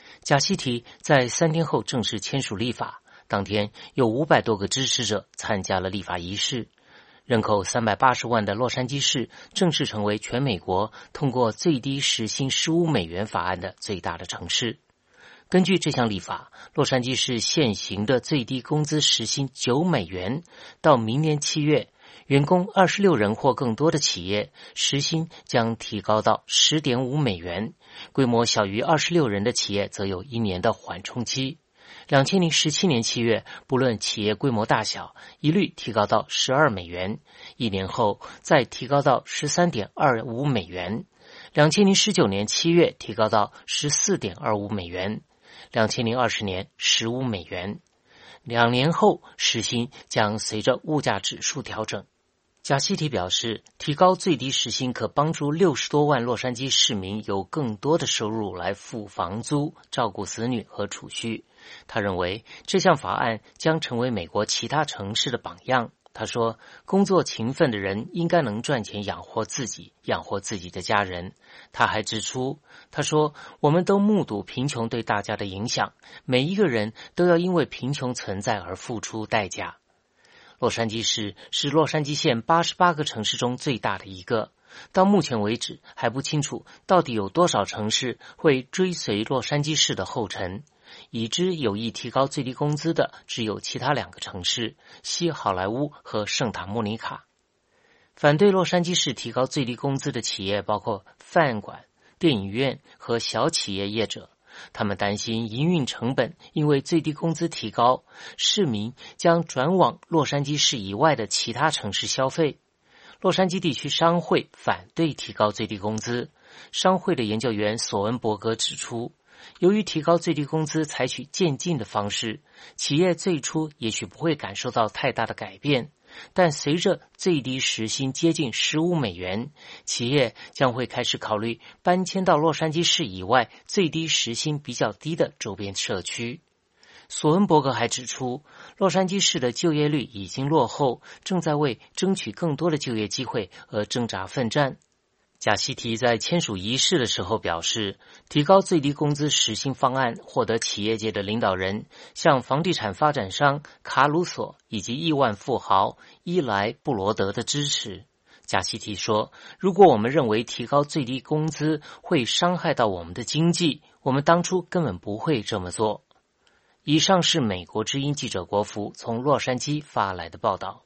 贾希提在三天后正式签署立法，当天有五百多个支持者参加了立法仪式。人口三百八十万的洛杉矶市正式成为全美国通过最低时薪十五美元法案的最大的城市。根据这项立法，洛杉矶市现行的最低工资时薪九美元，到明年七月，员工二十六人或更多的企业时薪将提高到 十点五美元，规模小于二十六人的企业则有一年的缓冲期。二零一七年七月，不论企业规模大小，一律提高到十二美元，一年后再提高到 十三点二五美元。二零一九年七月提高到 十四点二五美元，二零二零年十五美元。两年后时薪将随着物价指数调整。贾希提表示，提高最低时薪可帮助六十多万洛杉矶市民有更多的收入来付房租、照顾子女和储蓄。他认为这项法案将成为美国其他城市的榜样。他说，工作勤奋的人应该能赚钱养活自己，养活自己的家人。他还指出，他说，我们都目睹贫穷对大家的影响，每一个人都要因为贫穷存在而付出代价。洛杉矶市是洛杉矶县八十八个城市中最大的一个，到目前为止还不清楚到底有多少城市会追随洛杉矶市的后尘。已知有意提高最低工资的只有其他两个城市，西好莱坞和圣塔莫尼卡。反对洛杉矶市提高最低工资的企业包括饭馆、电影院和小企业业者。他们担心营运成本因为最低工资提高，市民将转往洛杉矶市以外的其他城市消费。洛杉矶地区商会反对提高最低工资。商会的研究员索恩伯格指出，由于提高最低工资采取渐进的方式，企业最初也许不会感受到太大的改变，但随着最低时薪接近十五美元，企业将会开始考虑搬迁到洛杉矶市以外最低时薪比较低的周边社区。索恩伯格还指出，洛杉矶市的就业率已经落后，正在为争取更多的就业机会而挣扎奋战。贾希提在签署仪式的时候表示，提高最低工资时薪方案获得企业界的领导人，像房地产发展商卡鲁索以及亿万富豪伊莱布罗德的支持。贾希提说，如果我们认为提高最低工资会伤害到我们的经济，我们当初根本不会这么做。以上是美国之音记者国福从洛杉矶发来的报道。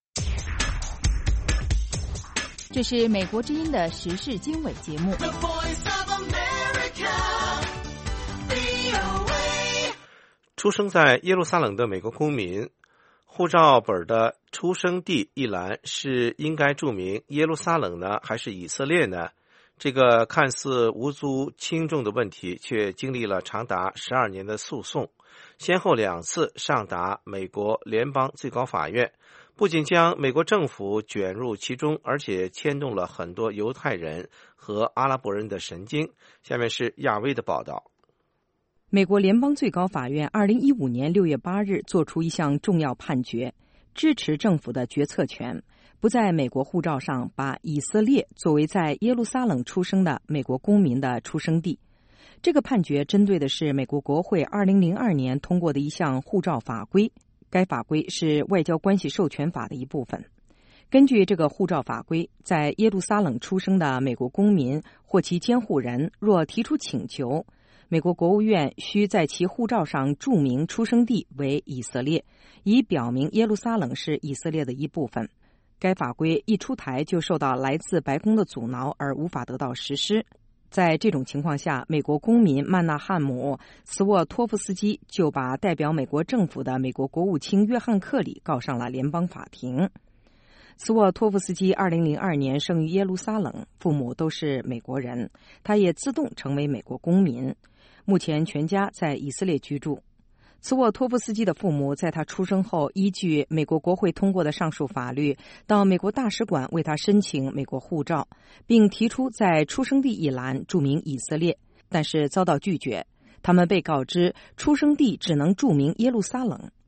这是美国之音的时事经纬节目。 出生在耶路撒冷的美国公民，护照本的出生地一栏是应该注明耶路撒冷呢，还是以色列呢？这个看似无足轻重的问题，却经历了长达十二年的诉讼，先后两次上达美国联邦最高法院。不仅将美国政府卷入其中，而且牵动了很多犹太人和阿拉伯人的神经。下面是亚威的报道。 美国联邦最高法院二零一五年六月八日作出一项重要判决，支持政府的决策权，不在美国护照上把以色列作为在耶路撒冷出生的美国公民的出生地。这个判决针对的是美国国会二零零二年通过的一项护照法规，该法规是外交关系授权法的一部分。根据这个护照法规，在耶路撒冷出生的美国公民或其监护人若提出请求，美国国务院需在其护照上注明出生地为以色列，以表明耶路撒冷是以色列的一部分。该法规一出台就受到来自白宫的阻挠而无法得到实施。在这种情况下，美国公民曼纳汉姆·斯沃托夫斯基就把代表美国政府的美国国务卿约翰·克里告上了联邦法庭。斯沃托夫斯基二零零二年生于耶路撒冷，父母都是美国人，他也自动成为美国公民。目前全家在以色列居住。斯沃托夫斯基的父母在他出生后，依据美国国会通过的上述法律，到美国大使馆为他申请美国护照，并提出在出生地一栏注明以色列，但是遭到拒绝。他们被告知出生地只能注明耶路撒冷。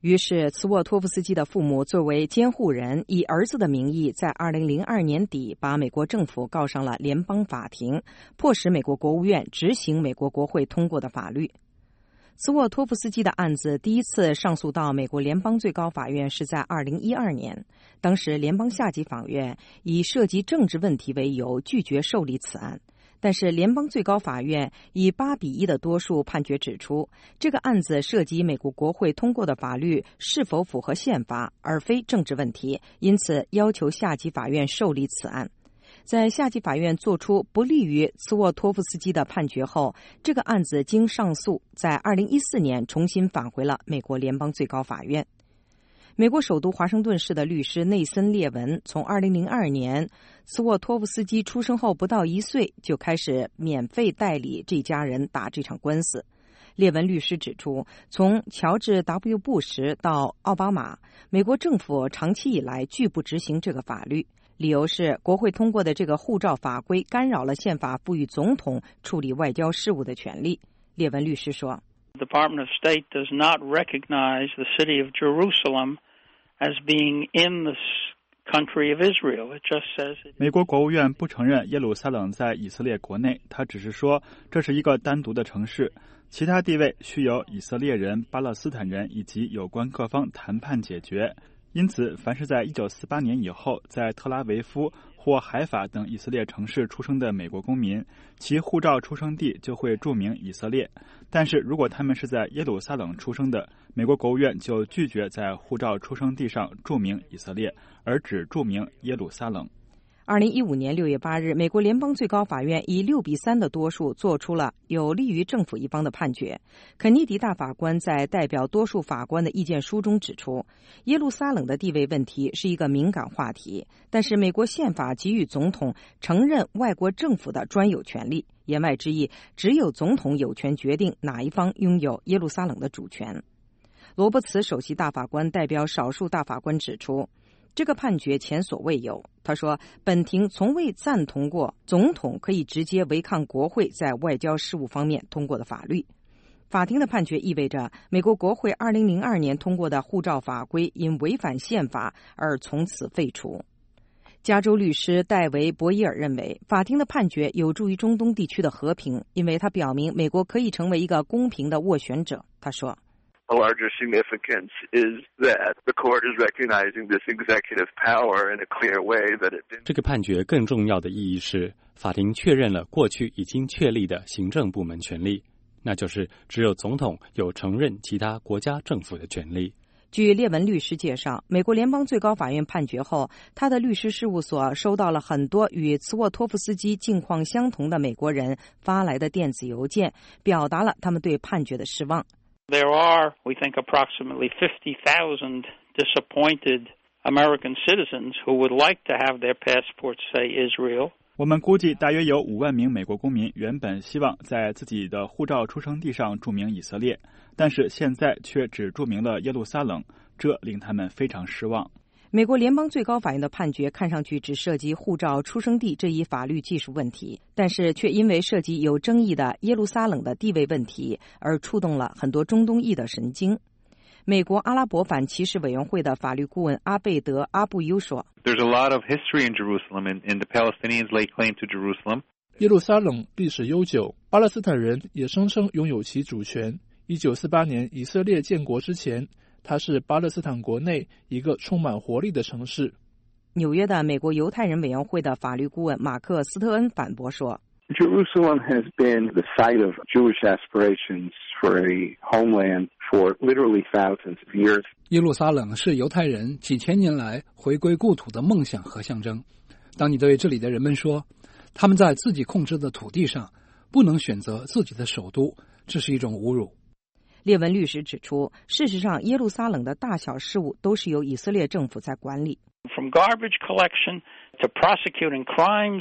于是茨沃托夫斯基的父母作为监护人，以儿子的名义在二零零二年底把美国政府告上了联邦法庭，迫使美国国务院执行美国国会通过的法律。茨沃托夫斯基的案子第一次上诉到美国联邦最高法院是在二零一二年，当时联邦下级法院以涉及政治问题为由拒绝受理此案。但是联邦最高法院以八比一的多数判决指出，这个案子涉及美国国会通过的法律是否符合宪法，而非政治问题，因此要求下级法院受理此案。在下级法院作出不利于茨沃托夫斯基的判决后，这个案子经上诉，在二零一四年重新返回了美国联邦最高法院。美国首都华盛顿市的律师内森·列文从二零零二年茨沃托夫斯基出生后不到一岁就开始免费代理这家人打这场官司。列文律师指出，从乔治 W 布什到奥巴马，美国政府长期以来拒不执行这个法律，理由是国会通过的这个护照法规干扰了宪法赋予总统处理外交事务的权利。列文律师说， The Department of State does not recognize the city of Jerusalem as being in the country of Israel. It just says it... 美国国务院不承认耶路撒冷在以色列国内，他只是说这是一个单独的城市，其他地位需由以色列人、巴勒斯坦人以及有关各方谈判解决。因此，凡是在一九四八年以后在特拉维夫或海法等以色列城市出生的美国公民，其护照出生地就会注明以色列。但是如果他们是在耶路撒冷出生的，美国国务院就拒绝在护照出生地上注明以色列，而只注明耶路撒冷。 二零一五年六月八日，美国联邦最高法院以六比三的多数做出了有利于政府一方的判决。肯尼迪大法官在代表多数法官的意见书中指出，耶路撒冷的地位问题是一个敏感话题，但是美国宪法给予总统承认外国政府的专有权利，言外之意，只有总统有权决定哪一方拥有耶路撒冷的主权。罗伯茨首席大法官代表少数大法官指出，这个判决前所未有。他说，本庭从未赞同过总统可以直接违抗国会在外交事务方面通过的法律。法庭的判决意味着美国国会二零零二年通过的护照法规因违反宪法而从此废除。加州律师戴维·博伊尔认为，法庭的判决有助于中东地区的和平，因为它表明美国可以成为一个公平的斡旋者。他说 ，A larger significance is that the court is recognizing this executive power in a clear way that it didn't. 这个判决更重要的意义是，法庭确认了过去已经确立的行政部门权利，那就是只有总统有承认其他国家政府的权利。 据列文律师介绍，美国联邦最高法院判决后，他的律师事务所收到了很多与茨沃托夫斯基境况相同的美国人发来的电子邮件，表达了他们对判决的失望。 There are, we think, approximately fifty thousand disappointed American citizens who would like to have their passports say Israel. 我们估计大约有五万名美国公民原本希望在自己的护照出生地上注明以色列，但是现在却只注明了耶路撒冷，这令他们非常失望。 美国联邦最高法院的判决看上去只涉及护照出生地这一法律技术问题，但是却因为涉及有争议的耶路撒冷的地位问题而触动了很多中东裔的神经。美国阿拉伯反歧视委员会的法律顾问阿贝德·阿布优说 There's a lot of history in Jerusalem, and, and the Palestinians lay claim to Jerusalem. 耶路撒冷历史悠久，巴勒斯坦人也声称拥有其主权。一九四八年以色列建国之前，它是巴勒斯坦国内一个充满活力的城市。 纽约的美国犹太人委员会的法律顾问马克·斯特恩反驳说 Jerusalem has been the site of Jewish aspirations for a homeland for literally thousands of years. 耶路撒冷是犹太人几千年来回归故土的梦想和象征。当你对这里的人们说，他们在自己控制的土地上不能选择自己的首都，这是一种侮辱。 列文律师指出，事实上，耶路撒冷的大小事务都是由以色列政府在管理。 From garbage collection to prosecuting crimes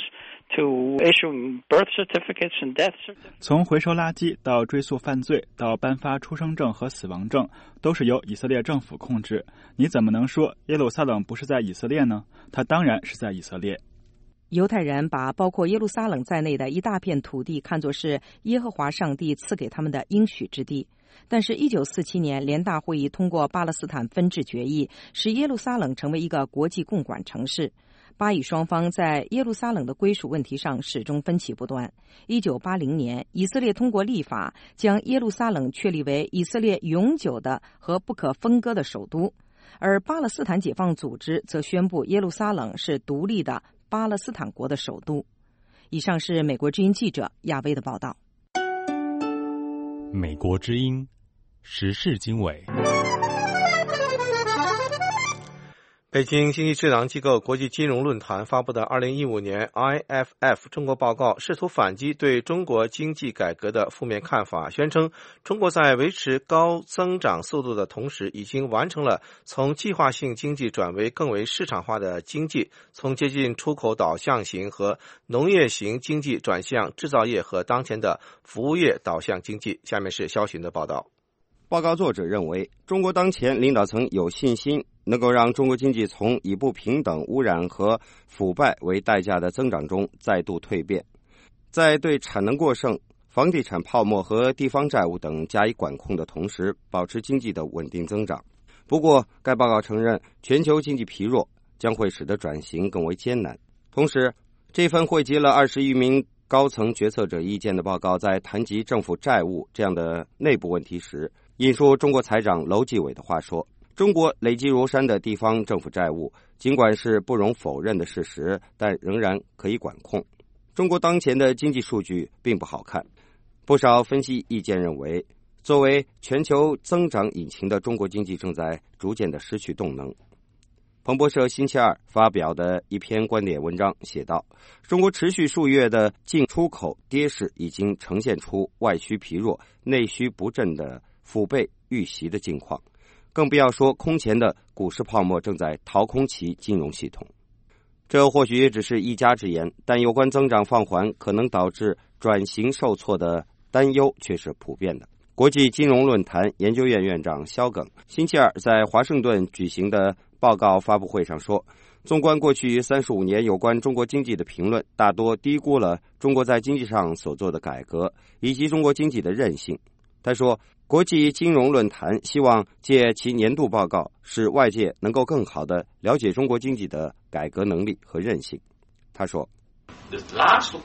to issuing birth certificates and death certificates. 从回收垃圾到追诉犯罪到颁发出生证和死亡证，都是由以色列政府控制。你怎么能说耶路撒冷不是在以色列呢？它当然是在以色列。 犹太人把包括耶路撒冷在内的一大片土地看作是耶和华上帝赐给他们的应许之地。但是一九四七年联大会议通过巴勒斯坦分治决议，使耶路撒冷成为一个国际共管城市。巴以双方在耶路撒冷的归属问题上始终分歧不断。一九八零年，以色列通过立法，将耶路撒冷确立为以色列永久的和不可分割的首都，而巴勒斯坦解放组织则宣布耶路撒冷是独立的巴勒斯坦国的首都。以上是美国之音记者亚薇的报道。 美国之音时事经纬。 北京经济智囊机构国际金融论坛发布的二零一五年 I F F 中国报告，试图反击对中国经济改革的负面看法，宣称中国在维持高增长速度的同时，已经完成了从计划性经济转为更为市场化的经济，从接近出口导向型和农业型经济转向制造业和当前的服务业导向经济。下面是肖寻的报道。 报告作者认为，中国当前领导层有信心能够让中国经济从以不平等、污染和腐败为代价的增长中再度蜕变，在对产能过剩、房地产泡沫和地方债务等加以管控的同时，保持经济的稳定增长。不过，该报告承认，全球经济疲弱将会使得转型更为艰难。同时，这份汇集了二十余名高层决策者意见的报告，在谈及政府债务这样的内部问题时，引述中国财长楼继伟的话说，中国累积如山的地方政府债务，尽管是不容否认的事实，但仍然可以管控。中国当前的经济数据并不好看。不少分析意见认为，作为全球增长引擎的中国经济正在逐渐的失去动能。彭博社星期二发表的一篇观点文章写道，中国持续数月的进出口跌势已经呈现出外需疲弱、内需不振的腹背遇袭的境况，更不要说空前的股市泡沫正在掏空其金融系统。这或许只是一家之言，但有关增长放缓可能导致转型受挫的担忧却是普遍的。国际金融论坛研究院院长肖耿星期二在华盛顿举行的报告发布会上说，纵观过去三十五年有关中国经济的评论，大多低估了中国在经济上所做的改革以及中国经济的韧性。他说，国际金融论坛希望借其年度报告，使外界能够更好地了解中国经济的改革能力和韧性。他说， The last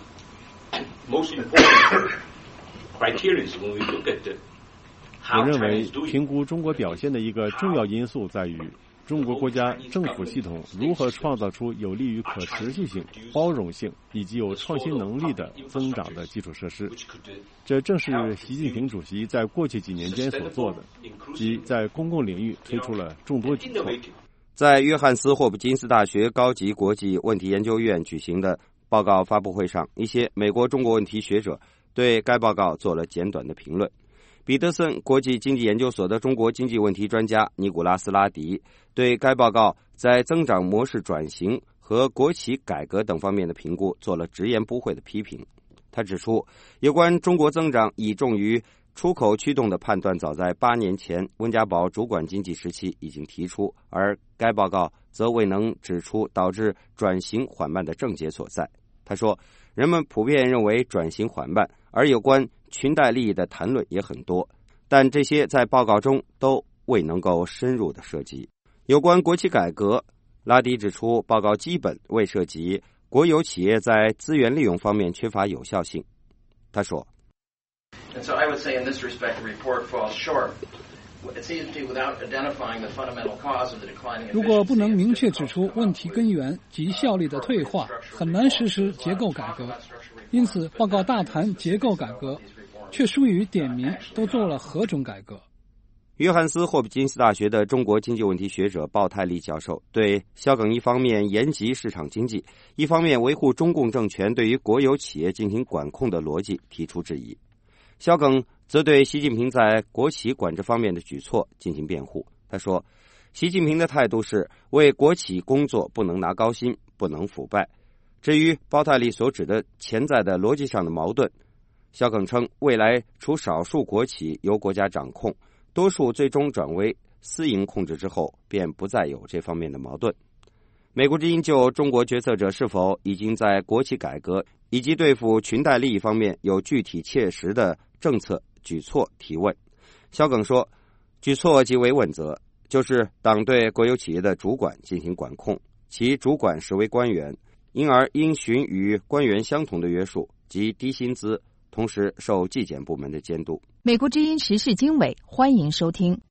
most important criteria is when we look at the how 我认为 China is doing. 评估中国表现的一个重要因素在于中国国家政府系统如何创造出有利于可持续性、包容性以及有创新能力的增长的基础设施。这正是习近平主席在过去几年间所做的，即在公共领域推出了众多举措。 在约翰斯霍普金斯大学高级国际问题研究院举行的报告发布会上，一些美国中国问题学者对该报告做了简短的评论。彼得森国际经济研究所的中国经济问题专家尼古拉斯·拉迪对该报告在增长模式转型和国企改革等方面的评估做了直言不讳的批评。他指出，有关中国增长倚重于出口驱动的判断早在八年前温家宝主管经济时期已经提出，而该报告则未能指出导致转型缓慢的症结所在。他说，人们普遍认为转型缓慢，而有关裙带利益的谈论也很多，但这些在报告中都未能够深入的涉及。有关国企改革，拉迪指出，报告基本未涉及国有企业在资源利用方面缺乏有效性。他说， And so I would say in this respect, the report falls short. It seems to be without identifying the fundamental cause of the declining. 如果不能明确指出问题根源及效率的退化，很难实施结构改革。因此，报告大谈结构改革，却疏于点明都做了何种改革。 约翰斯霍普金斯大学的中国经济问题学者鲍泰利教授对肖耿一方面严极市场经济，一方面维护中共政权对于国有企业进行管控的逻辑提出质疑。肖耿则对习近平在国企管制方面的举措进行辩护。他说，习近平的态度是为国企工作不能拿高薪，不能腐败。至于鲍泰利所指的潜在的逻辑上的矛盾，肖耿称，未来除少数国企由国家掌控，多数最终转为私营控制之后，便不再有这方面的矛盾。 美国之音就中国决策者是否已经在国企改革以及对付裙带利益方面有具体切实的政策举措提问。肖耿说，举措即为问责，就是党对国有企业的主管进行管控，其主管实为官员，因而应循与官员相同的约束及低薪资，同时受纪检部门的监督。 美国之音时事经纬，欢迎收听。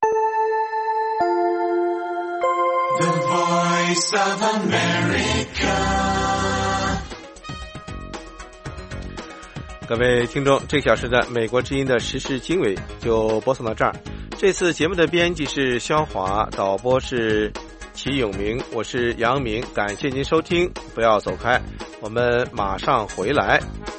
The Voice of America。 各位听众，这个小时的美国之音的时事经纬就播送到这儿。这次节目的编辑是肖华，导播是齐永明，我是杨明，感谢您收听，不要走开，我们马上回来。